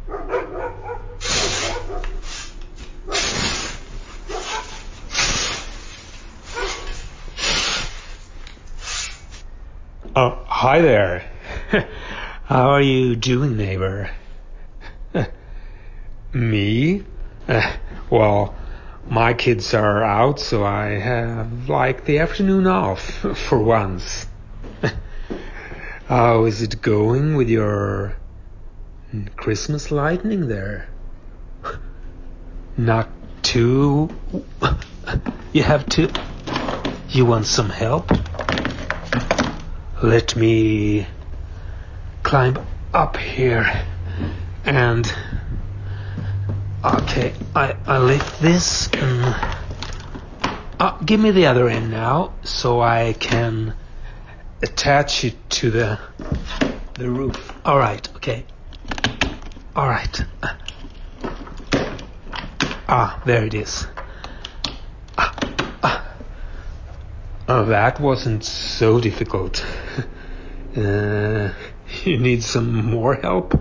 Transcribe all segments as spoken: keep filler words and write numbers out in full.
Oh, hi there. How are you doing, neighbor? Me? Uh, well, my kids are out, so I have, like, the afternoon off, for once. How is it going with your Christmas lighting there? Not too... You have to... You want some help? Let me climb up here and... Okay, I, I lift this and... Uh, give me the other end now so I can attach it to the the roof. All right, okay. All right. Ah, there it is. Ah, ah. Oh, that wasn't so difficult. uh, you need some more help?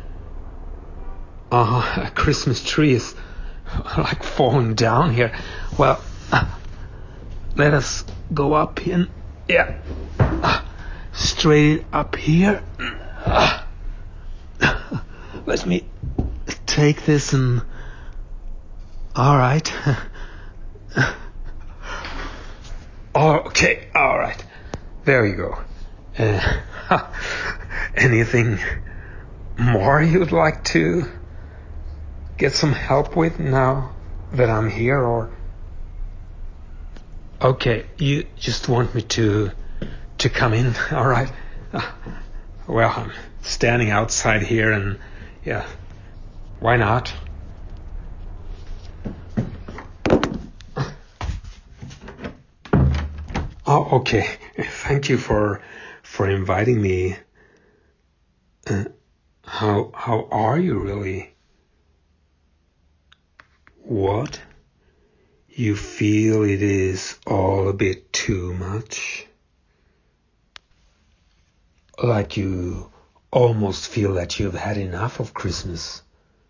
Oh, a Christmas tree is like falling down here. Well, uh, let us go up in, yeah, uh, straight up here. Uh, let me take this and, all right. Oh, okay, all right. There you go. Uh, anything more you'd like to get some help with now that I'm here, or? Okay, you just want me to to come in, all right? Uh, well, I'm standing outside here, and yeah, why not? Oh, okay. Thank you for for inviting me. Uh, how how are you really? What? You feel it is all a bit too much? Like you almost feel that you've had enough of Christmas?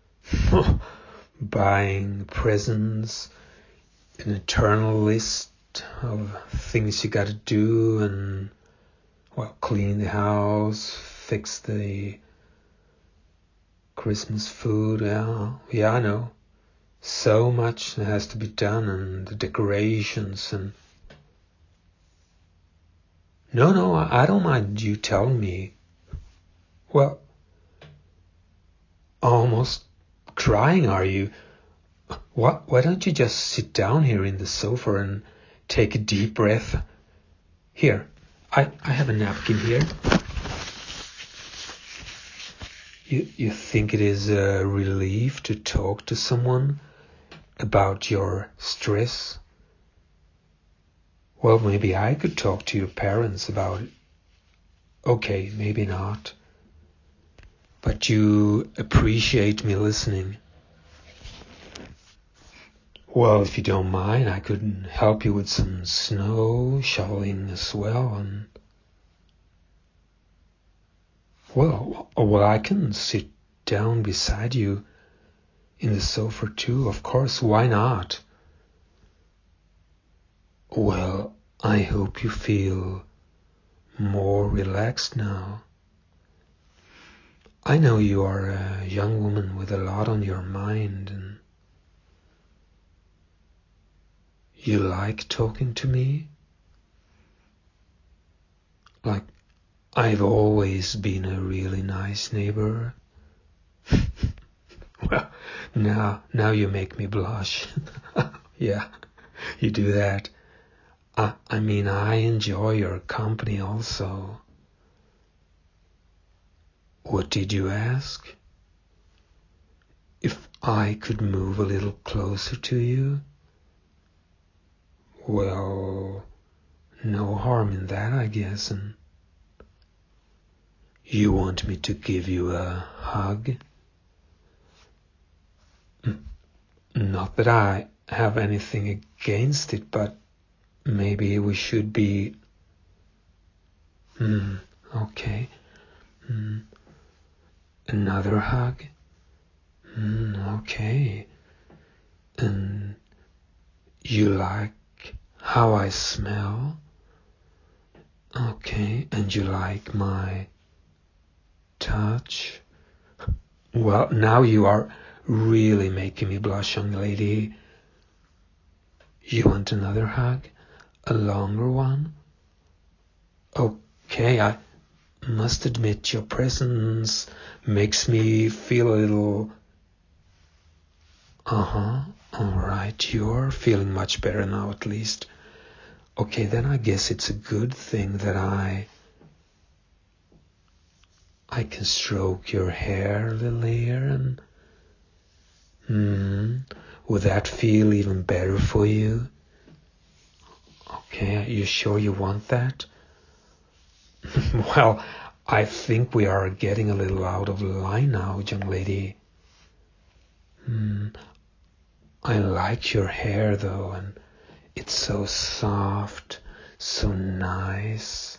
Buying presents, an eternal list of things you gotta do, and, well, clean the house, fix the Christmas food. Yeah, yeah, I know. So much has to be done, and the decorations, and... No, no, I don't mind you telling me. Well, almost crying, are you? What? Why don't you just sit down here in the sofa and take a deep breath? Here, I, I have a napkin here. You, you think it is a relief to talk to someone about your stress? Well, maybe I could talk to your parents about it. Okay, maybe not. But you appreciate me listening. Well, if you don't mind, I could help you with some snow shoveling as well. And well, well, I can sit down beside you in the sofa too. Of course, why not? Well, I hope you feel more relaxed now. I know you are a young woman with a lot on your mind, and you like talking to me. Like, I've always been a really nice neighbor. Well, now, now you make me blush. Yeah, you do that. I, I mean, I enjoy your company also. What did you ask? If I could move a little closer to you? Well, no harm in that, I guess. And you want me to give you a hug? Not that I have anything against it, but maybe we should be... Hmm, okay. Hmm. Another hug? Mm, okay. And you like how I smell? Okay. And you like my touch? Well, now you are really making me blush, young lady. You want another hug? A longer one? Okay, I must admit your presence makes me feel a little... Uh-huh, alright, you're feeling much better now at least. Okay, then I guess it's a good thing that I... I can stroke your hair a little here and... Hmm, would that feel even better for you? Okay, are you sure you want that? Well, I think we are getting a little out of line now, young lady. Hmm, I like your hair though, and it's so soft, so nice.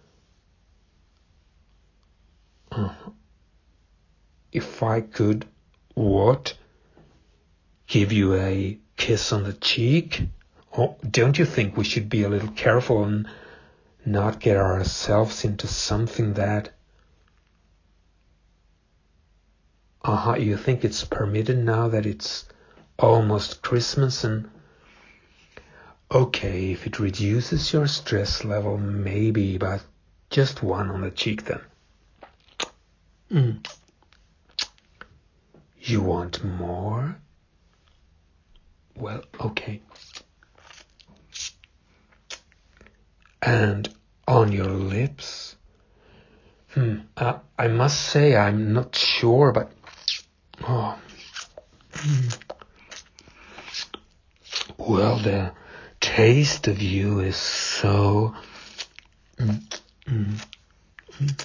Uh, if I could, what? Give you a kiss on the cheek? Oh, don't you think we should be a little careful and not get ourselves into something that... Uh-huh, you think it's permitted now that it's almost Christmas and... Okay, if it reduces your stress level, maybe, but just one on the cheek then. Mm. You want more? Well, okay. And on your lips? Hmm, uh, I must say I'm not sure, but... Oh. Mm. Well, the taste of you is so... Mm, mm, mm.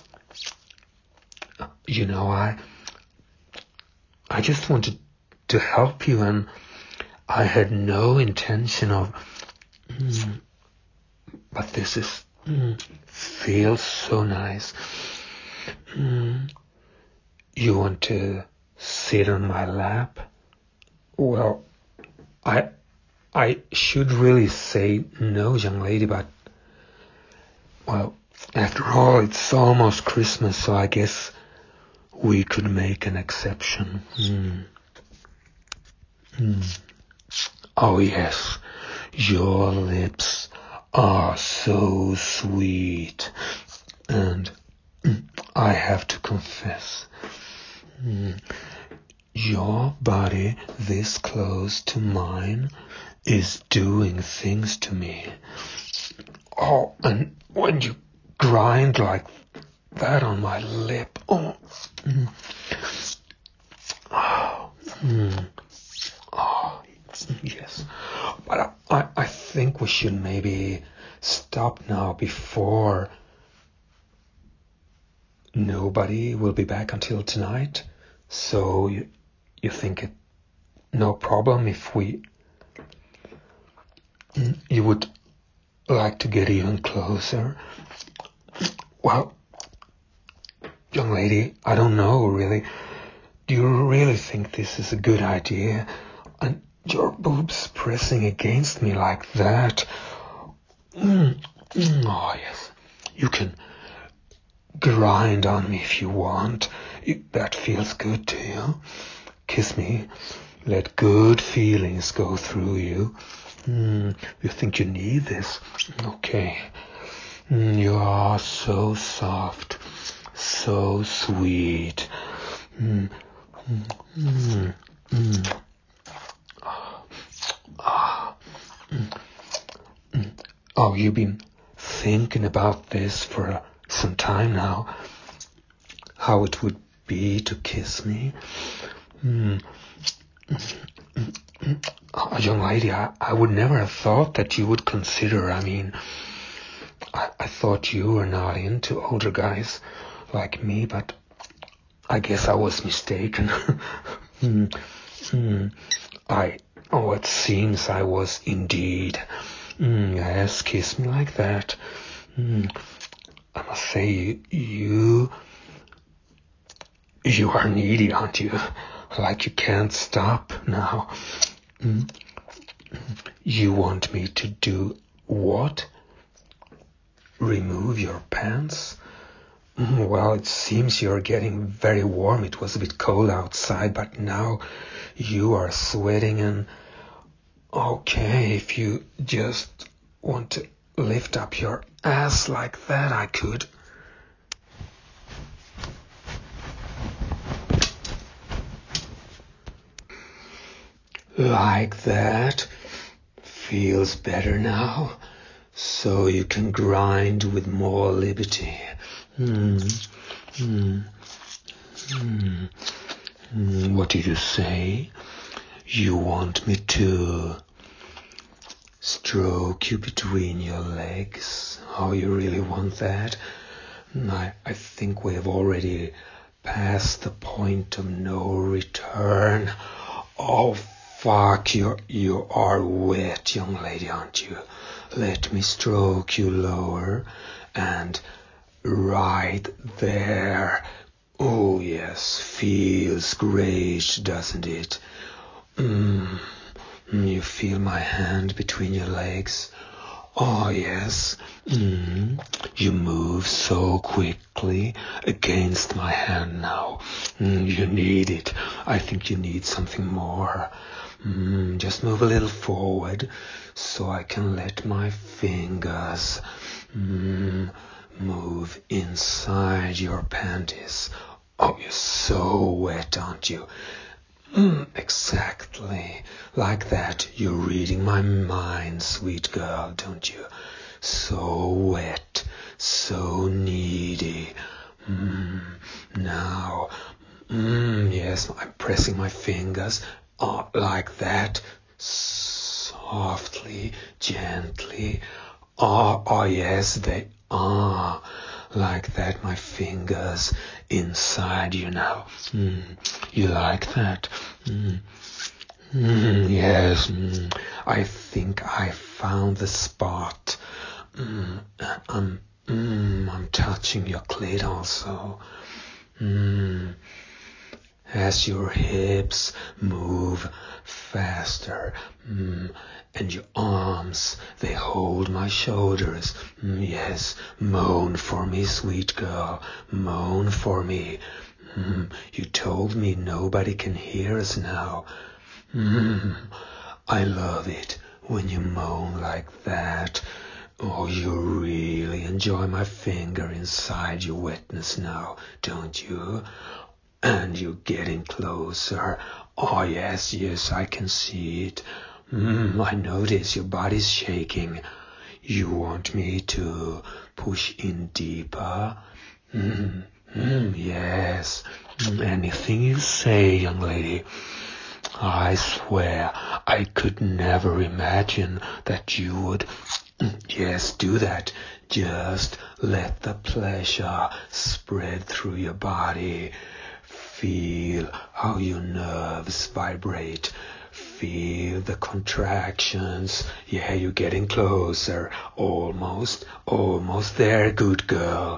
You know, I... I just wanted to help you, and I had no intention of... Mm, but this is... Mm, feels so nice. Mm, you want to sit on my lap? Well, I... I should really say no, young lady, but... Well, after all, it's almost Christmas, so I guess we could make an exception. Mm. Mm. Oh, yes. Your lips are so sweet. And I have to confess, mm, your body this close to mine is doing things to me. Oh, and when you grind like that on my lip, oh, mm, oh, mm, oh yes. But I, I think we should maybe stop now before nobody will be back until tonight. So you, you think it no problem if we... You would like to get even closer? Well, young lady, I don't know really. Do you really think this is a good idea? And your boobs pressing against me like that? Mm, mm, oh yes, you can grind on me if you want. It, that feels good to you. Kiss me. Let good feelings go through you. Mm, you think you need this? Okay. Mm, you are so soft, so sweet. Mm, mm, mm, mm. Oh, oh, mm, mm. Oh, you've been thinking about this for some time now. How it would be to kiss me. Mm. Oh, young lady, I, I would never have thought that you would consider, I mean, I, I thought you were not into older guys like me, but I guess I was mistaken. mm, mm, I, oh, it seems I was indeed. Mm, yes, kiss me like that. Mm, I must say, you, you are needy, aren't you? like you can't stop now. Mm. You want me to do what? Remove your pants? Well, it seems you're getting very warm. It was a bit cold outside, but now you are sweating and... Okay, if you just want to lift up your ass like that, I could. Like that. Feels better now. So you can grind with more liberty. Hmm. Hmm. Hmm. Hmm. What did you say? You want me to stroke you between your legs? Oh, you really want that? I, I think we have already passed the point of no return. Oh, fuck, you you are wet, young lady, aren't you? Let me stroke you lower and right there. Oh, yes, feels great, doesn't it? Mm. You feel my hand between your legs? Oh, yes. Mm. You move so quickly against my hand now. Mm, you need it. I think you need something more. Mm, just move a little forward so I can let my fingers mm, move inside your panties. Oh, you're so wet, aren't you? Mm, exactly. Like that. You're reading my mind, sweet girl, don't you? So wet, so needy. Mm, now, mm, yes, I'm pressing my fingers uh, like that. Softly, gently. Oh, oh yes, they are. Like that, my fingers inside you now. Mm, you like that? Mm. Mm, yes, mm, I think I found the spot. Mm, I'm, mm, I'm touching your clit also. Mm, as your hips move faster, mm, and your arms, they hold my shoulders. Mm, yes, moan for me, sweet girl, moan for me. Mm, you told me nobody can hear us now. Mm, I love it when you moan like that. Oh, you really enjoy my finger inside your wetness now, don't you? And you're getting closer. Oh, yes, yes, I can see it. Mm, I notice your body's shaking. You want me to push in deeper? Mm, mm, yes. Mm, anything you say, young lady. I swear I could never imagine that you would, yes, do that. Just let the pleasure spread through your body. Feel how your nerves vibrate. Feel the contractions. Yeah, you're getting closer. Almost, almost there, good girl.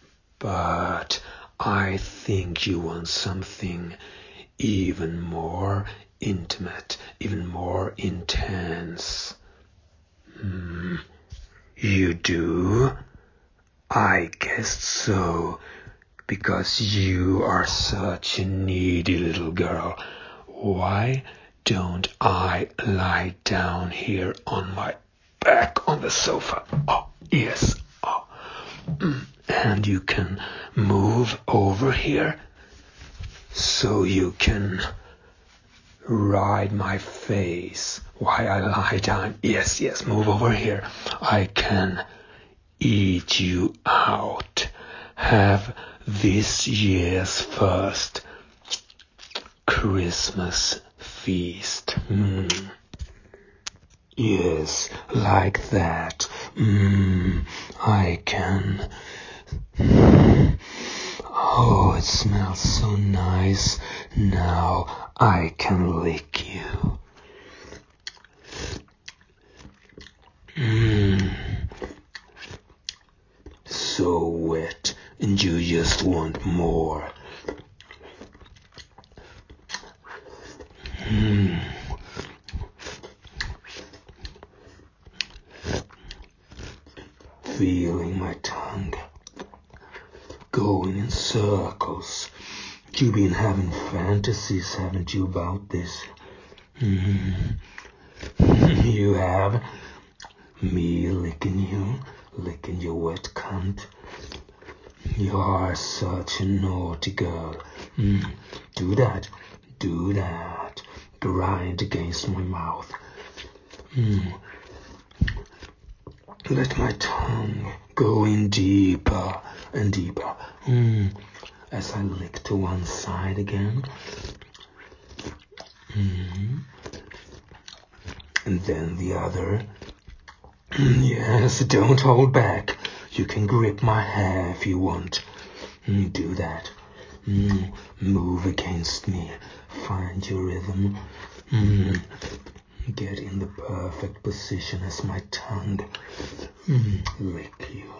But I think you want something even more intimate, even more intense. Hmm. You do? I guessed so, because you are such a needy little girl. Why don't I lie down here on my back on the sofa? Oh, yes. Oh. And you can move over here so you can ride my face while I lie down. Yes, yes, move over here. I can eat you out. Have this year's first Christmas feast. Mm. Yes, like that. Mm, I can. Mm. Oh, it smells so nice. Now I can lick you. Mm. So wet, and you just want more. You've been having fantasies, haven't you, about this? Mm. You have? Me licking you, licking your wet cunt. You are such a naughty girl. Mm. Do that, do that. Grind against my mouth. Mm. Let my tongue go in deeper and deeper. Mm. As I lick to one side again. Mm. And then the other. Yes, don't hold back. You can grip my hair if you want. Mm, do that. Mm, move against me. Find your rhythm. Mm, get in the perfect position as my tongue mm, lick you.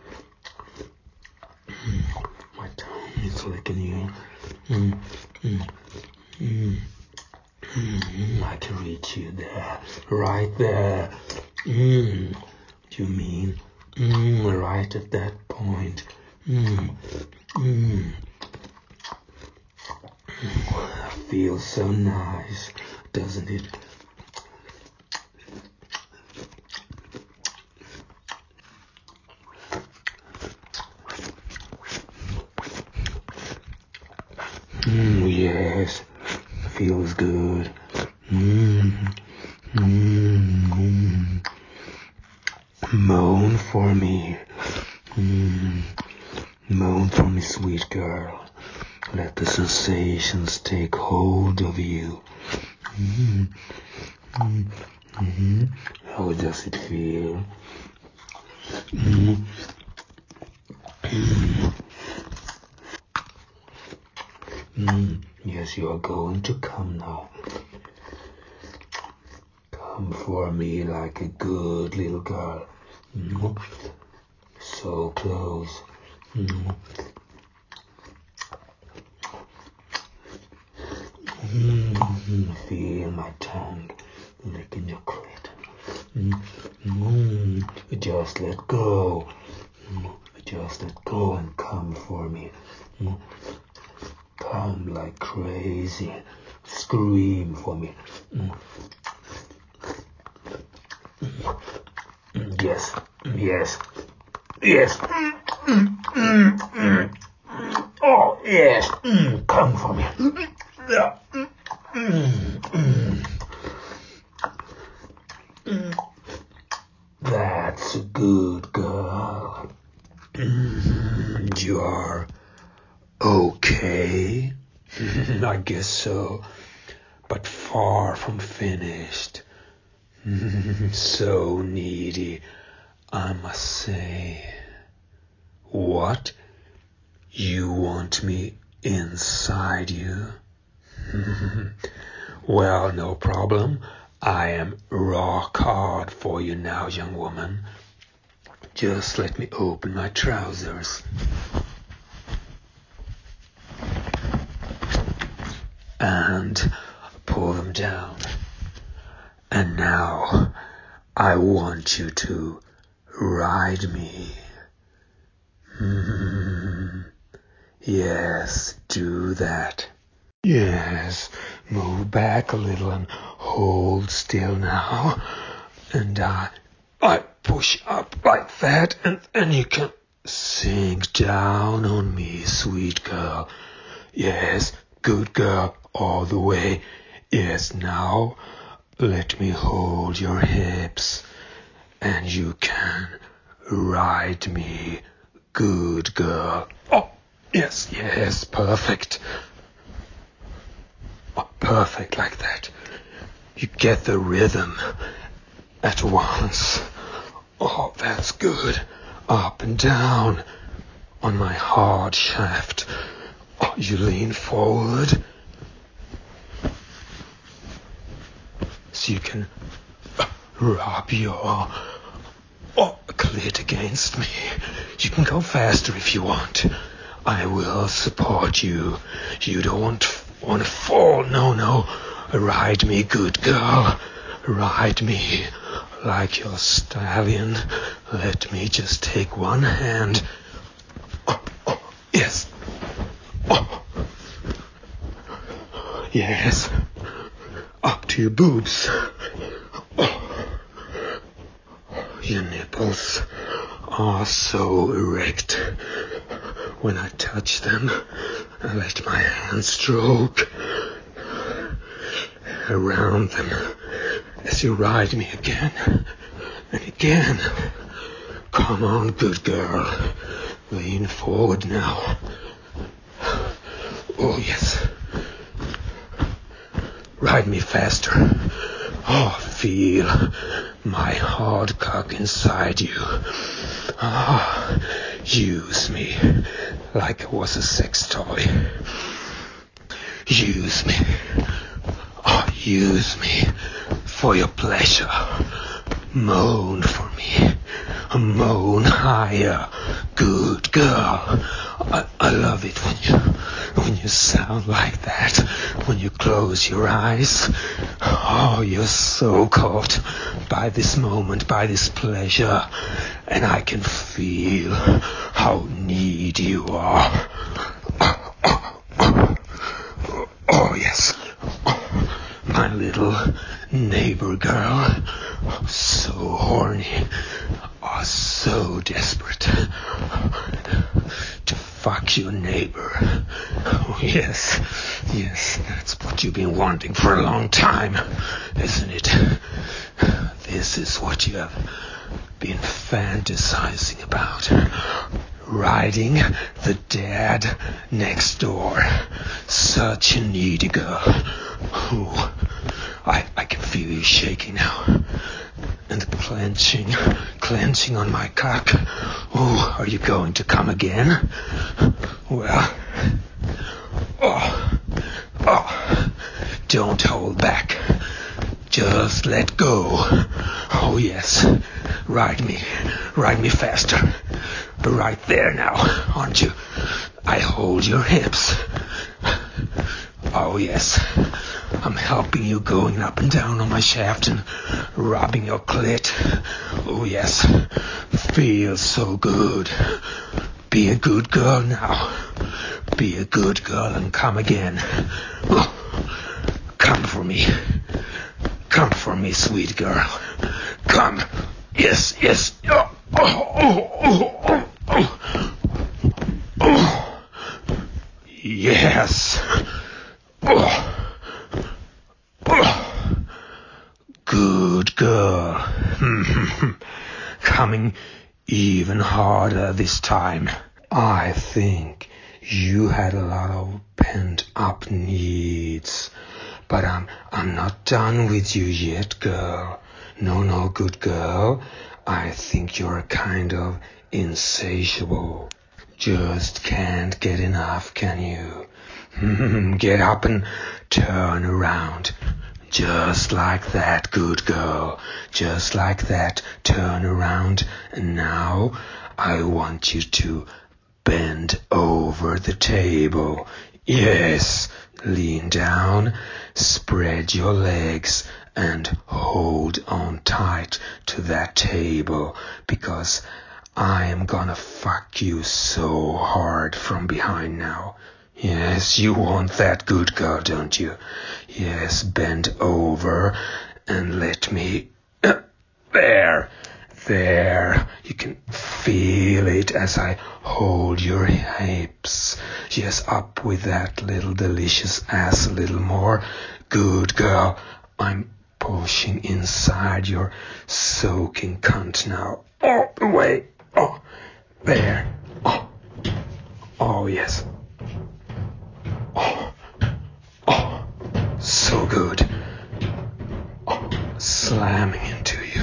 Mm, my tongue is licking you. Mm, mm, mm, mm, I can reach you there. Right there. Mm, you mean mm, right at that point. Mm, mm. Feels so nice, doesn't it? Mm, yes, feels good. Mm, mm, moan for me. Mm, moan for me, sweet girl. Let the sensations take hold of you. Mm, mm, mm. How does it feel? Mm, mm. Mm, yes, you are going to come now. Come for me like a good little girl. Mm, so close. Mm. Mm, feel my tongue licking your clit. Mm, mm, just let go. Mm, just let go and come for me. Mm, come like crazy. Scream for me. Mm. Mm, yes, yes, yes. Mm, mm, mm, mm. Oh, yes. Mm, come for me. Yeah. Mm, mm, mm. That's a good girl. Mm, you are okay. I guess so, but far from finished. So needy, I must say. What? You want me inside you? Well, no problem. I am rock hard for you now, young woman. Just let me open my trousers. And pull them down. And now, I want you to ride me. Mm-hmm. Yes, do that. Yes, move back a little and hold still now. And I, I push up like that, and then you can sink down on me, sweet girl. Yes, good girl, all the way. Yes, now let me hold your hips, and you can ride me, good girl. Oh, yes, yes, perfect. Oh, perfect, like that. You get the rhythm at once. Oh, that's good. Up and down on my hard shaft. Oh, you lean forward so you can rub your oh, clit against me. You can go faster if you want. I will support you. You don't want, want to fall. No, no. Ride me, good girl. Ride me like your stallion. Let me just take one hand. Oh, oh, yes. Oh, Yes. Up to your boobs. Your nipples are so erect. When I touch them, I let my hand stroke around them as you ride me again and again. Come on, good girl. Lean forward now. Oh, yes. Ride me faster. Oh, feel my hard cock inside you. Ah, oh, use me like it was a sex toy. Use me. Oh, use me for your pleasure. Moan for me. Moan higher. Good girl. I, I love it when you when you sound like that. When you close your eyes. Oh, you're so caught by this moment, by this pleasure. And I can feel how needy you are. Oh, yes. My little neighbor girl. So horny. Oh, so desperate to fuck your neighbor. Oh, yes. Yes, that's what you've been wanting for a long time, isn't it? This is what you have been fantasizing about. Riding the dad next door. Such a needy girl. Ooh, I, I can feel you shaking now. And clenching, clenching on my cock. Oh, are you going to come again? Well, oh, oh, don't hold back. Just let go. Oh, yes. Ride me, ride me faster. Right there now, aren't you? I hold your hips. Oh, yes. I'm helping you going up and down on my shaft and rubbing your clit. Oh, yes. Feels so good. Be a good girl now. Be a good girl and come again. Come for me. Come for me, sweet girl. Come. Yes, yes. Oh, oh, oh, oh, oh. Oh. Yes. Oh. Oh. Good girl. Coming even harder this time. I think you had a lot of pent-up needs. But I'm I'm not done with you yet, girl. No, no, good girl. I think you're kind of insatiable. Just can't get enough, can you? Get up and turn around. Just like that, good girl. Just like that, turn around. And now I want you to bend over the table. Yes, lean down, spread your legs, and hold on tight to that table, because I am gonna fuck you so hard from behind now. Yes, you want that, good girl, don't you? Yes, bend over and let me... Uh, there. There. You can feel it as I hold your hips. Yes, up with that little delicious ass a little more. Good girl. I'm pushing inside your soaking cunt now. Oh, away. Oh, there. Oh, oh yes. Oh, oh, so good. Oh, slamming into you.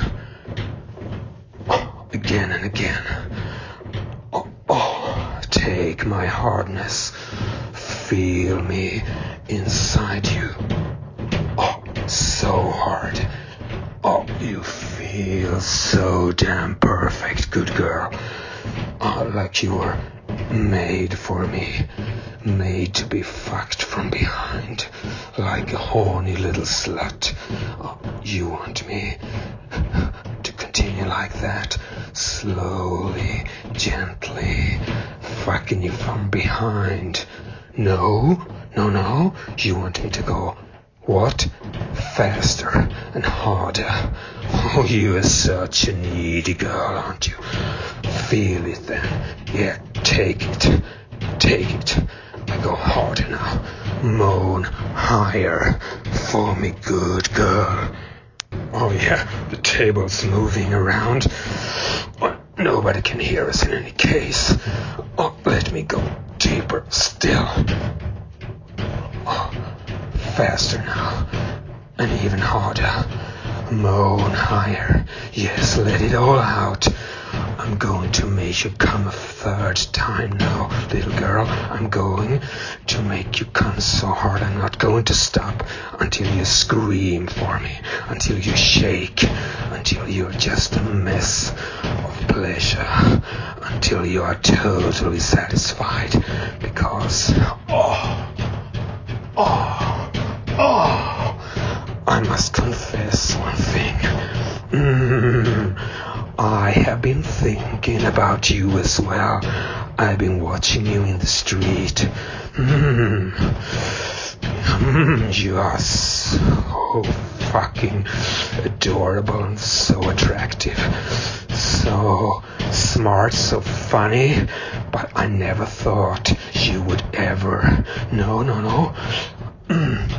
Oh, again and again. Oh, oh, take my hardness. Feel me inside you. Oh, so hard. Oh, you feel so damn perfect, good girl. Oh, like you were made for me. Made to be fucked from behind. Like a horny little slut. Oh, you want me to continue like that. Slowly, gently, fucking you from behind. No, No, no, you want me to go, what? Faster and harder. Oh, you are such a needy girl, aren't you? Feel it then. Yeah, take it. Take it. I go harder now. Moan higher for me, good girl. Oh yeah, the table's moving around. Well, nobody can hear us in any case. Oh, let me go deeper still. Oh, faster now. And even harder. Moan higher. Yes, let it all out. I'm going to make you come a third time now, little girl. I'm going to make you come so hard. I'm not going to stop until you scream for me, until you shake, until you're just a mess of pleasure, until you are totally satisfied. Because, oh, oh, oh, I must confess one thing. Mm, I have been thinking about you as well. I've been watching you in the street. Mm. Mm, you are so fucking adorable and so attractive. So smart, so funny. But I never thought you would ever. No, no, no. Mm.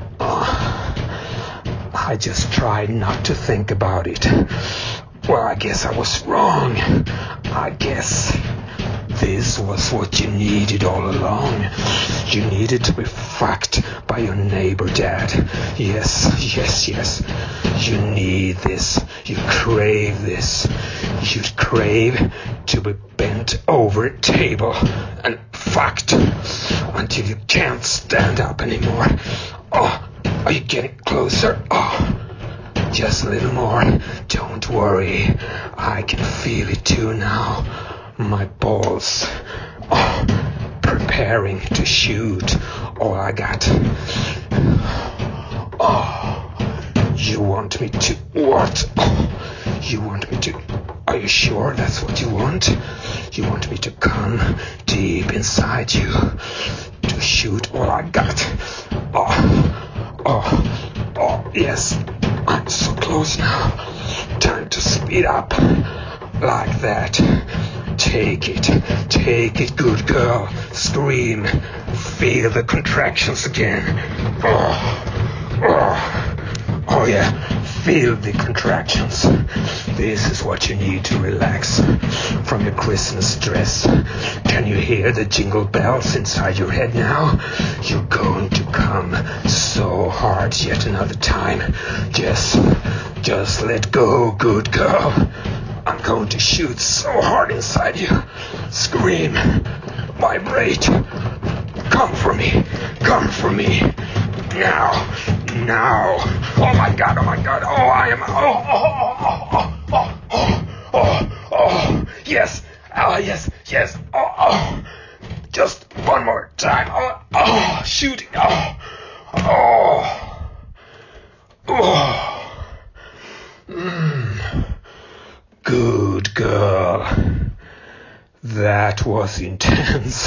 Oh, I just tried not to think about it. Well, I guess I was wrong. I guess this was what you needed all along. You needed to be fucked by your neighbor dad. Yes, yes, yes. You need this. You crave this. You crave to be bent over a table and fucked until you can't stand up anymore. Oh, are you getting closer? Oh. Just a little more. Don't worry. I can feel it too now. My balls. Oh, preparing to shoot. Oh, I got. Oh, you want me to what? Oh, you want me to. Are you sure that's what you want? You want me to come deep inside you to shoot all I got? Oh, oh, oh, yes. I'm so close now. Time to speed up. Like that. Take it. Take it, good girl. Scream. Feel the contractions again. Oh, oh, oh yeah. Feel the contractions. This is what you need to relax from your Christmas stress. Can you hear the jingle bells inside your head now? You're going to come so hard yet another time. Just, just let go, good girl. I'm going to shoot so hard inside you. Scream. Vibrate. Come for me. Come for me. Now. Now. Oh my God. Oh my God. Oh, I am. Oh, oh, oh, oh, oh, oh, oh, oh. Yes. Oh, yes. Yes. Oh, oh. Just one more time. Oh, oh. Shooting. Oh. Oh. Oh. Mm. Good girl. That was intense.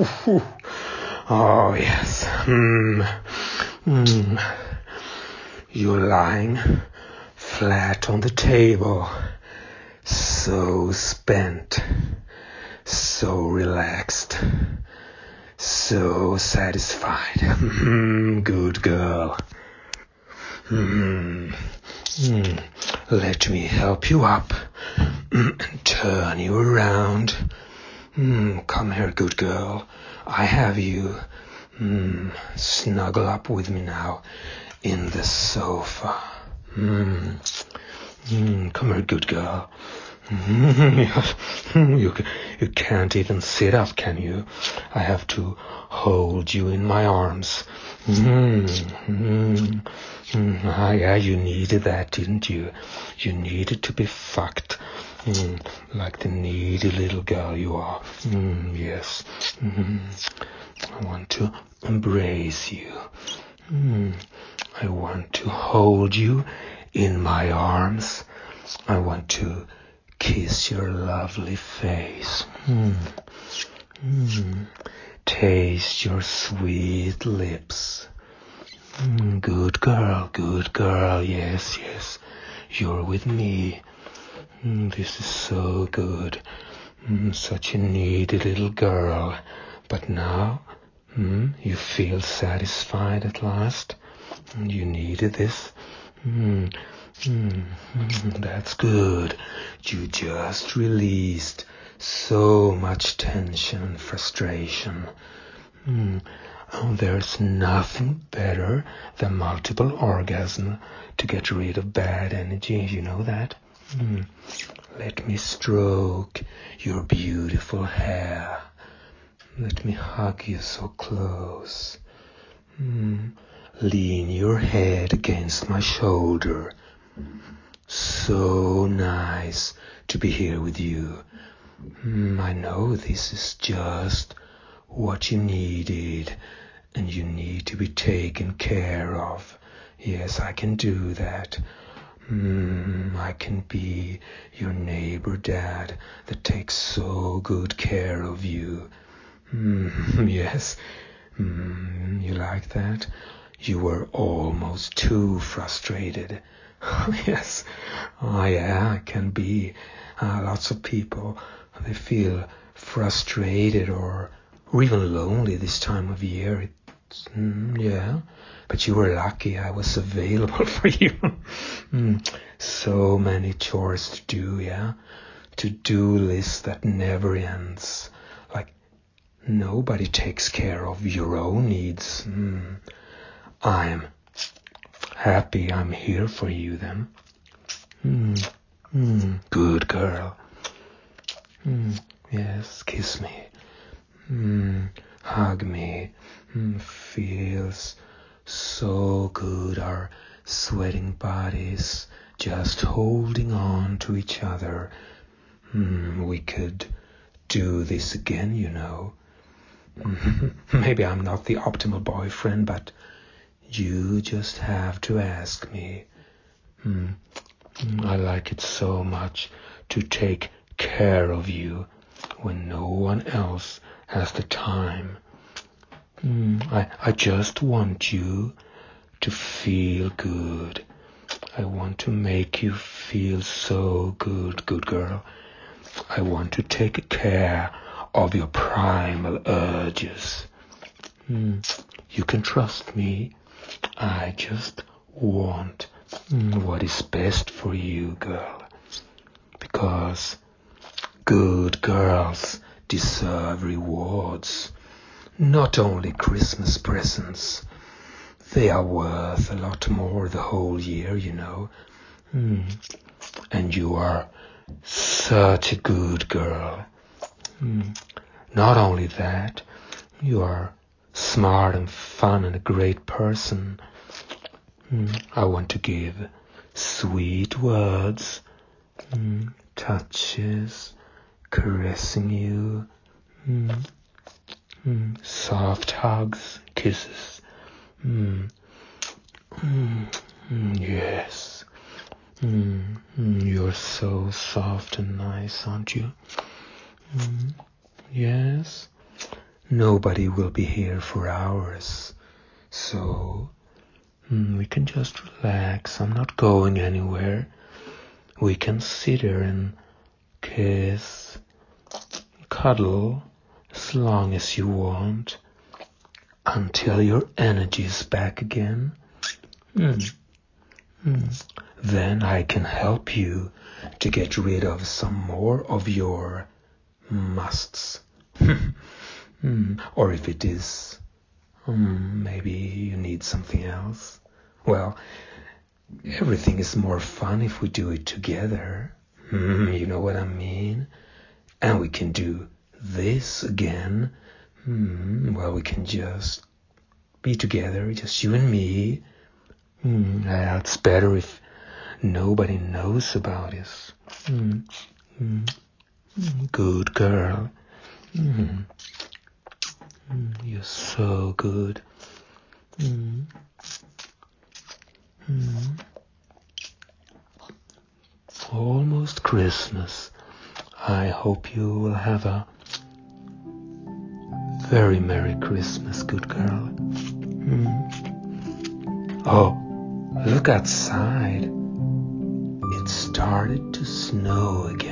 Oh, yes. Mm. Mm. You're lying flat on the table, so spent, so relaxed, so satisfied. Mm, good girl. Mm. Mm. Let me help you up mm. and turn you around. Mm. Come here, good girl. I have you. Mm. Snuggle up with me now in the sofa. Mm. Mm. Come here, good girl. Mm. you, you can't even sit up, can you? I have to hold you in my arms. Mm. Mm. Mm. Ah, yeah, you needed that, didn't you? You needed to be fucked. Mm. Like the needy little girl you are. Mm. Yes. Mm. I want to embrace you. Mm. I want to hold you in my arms. I want to kiss your lovely face. Mm. Mm. taste your sweet lips. Mm, good girl, good girl, yes, yes, you're with me. Mm, this is so good. Mm, such a needy little girl. But now, mm, you feel satisfied at last. Mm, you needed this. Mm, mm, mm, that's good. You just released so much tension and frustration. Mm. Oh, there's nothing better than multiple orgasm to get rid of bad energy. You know that? Mm. Let me stroke your beautiful hair. Let me hug you so close. Mm. Lean your head against my shoulder. So nice to be here with you. Mm, I know this is just what you needed, and you need to be taken care of. Yes, I can do that. Mm, I can be your neighbor dad that takes so good care of you. Mm, yes, mm, you like that? You were almost too frustrated. Yes, oh yeah, I can be. Uh, lots of people, they feel frustrated or, or even lonely this time of year. It's, mm, yeah, but you were lucky I was available for you. mm, so many chores to do, yeah? To-do list that never ends. Like, nobody takes care of your own needs. Mm. I'm happy I'm here for you then. Mm. Mm. Good girl. Mm. Yes, kiss me. Mm. Hug me. Mm. Feels so good, our sweating bodies just holding on to each other. Mm. We could do this again, you know. Maybe I'm not the optimal boyfriend, but you just have to ask me. Mm. I like it so much to take care of you when no one else has the time. Mm. I, I just want you to feel good. I want to make you feel so good, good girl. I want to take care of your primal urges. Mm. You can trust me. I just want mm, what is best for you, girl. Because good girls deserve rewards. Not only Christmas presents. They are worth a lot more the whole year, you know. Mm. And you are such a good girl. Mm. Not only that, you are smart and fun and a great person. Mm. I want to give sweet words, mm. touches, caressing you, mm. Mm. soft hugs, kisses. Mm. Mm. Mm. Yes. Mm. Mm. You're so soft and nice, aren't you? Mm. Yes. Nobody will be here for hours, so mm, we can just relax. I'm not going anywhere. We can sit here and kiss, cuddle as long as you want until your energy is back again. Mm. Mm. Then I can help you to get rid of some more of your musts. mm. Or if it is, um, maybe you need something else. Well, everything is more fun if we do it together. Mm, you know what I mean? And we can do this again. Mm, well, we can just be together, just you and me. Mm, yeah, it's better if nobody knows about us. Mm, mm, mm, good girl. Mm, mm, you're so good. Mm, mm. Almost Christmas. I hope you will have a very Merry Christmas, good girl. Hmm. Oh, look outside. It started to snow again.